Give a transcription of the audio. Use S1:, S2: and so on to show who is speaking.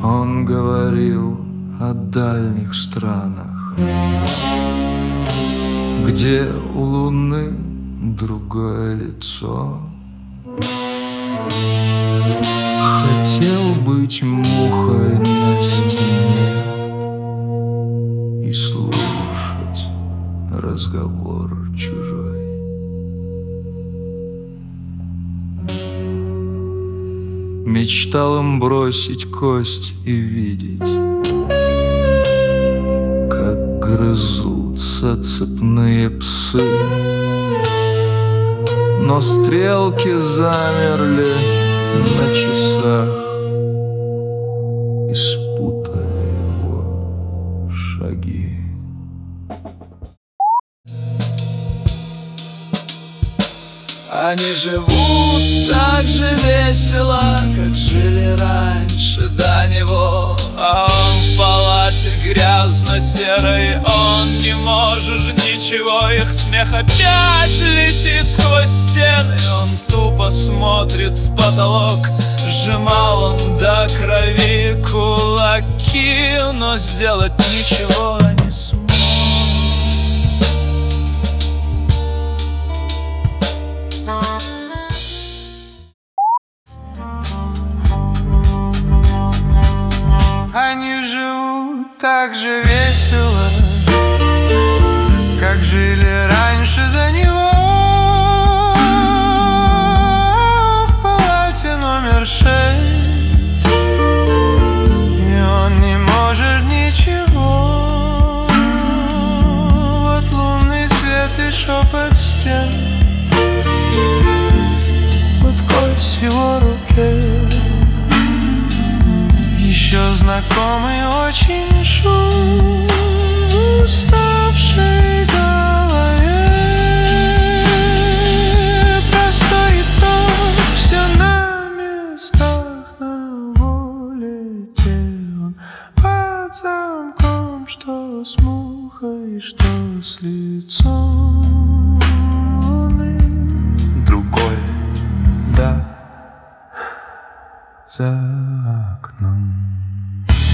S1: Он говорил о дальних странах, где у луны другое лицо. Хотел быть мухой на стене и слушать разговор чужой. Мечтал им бросить кость и видеть, как грызутся цепные псы. Но стрелки замерли на часах и спутали его шаги.
S2: Они живут так же весело, как жили раньше до него. А он в палате грязно-серой, он не может ничего. Их смех опять летит сквозь стены. Он тупо смотрит в потолок. Сжимал он до крови кулаки, но сделать ничего не смог.
S3: Они живут так же весело, как жили раньше до него. В палате номер 6, и он не может ничего. Вот лунный свет и шепот стен, вот кость в его руке. Еще знакомый очень шум в уставшей голове. Простой итог, все на местах, на воле он под замком, что с мухой, что с лицом луны. Другой, да, за окном.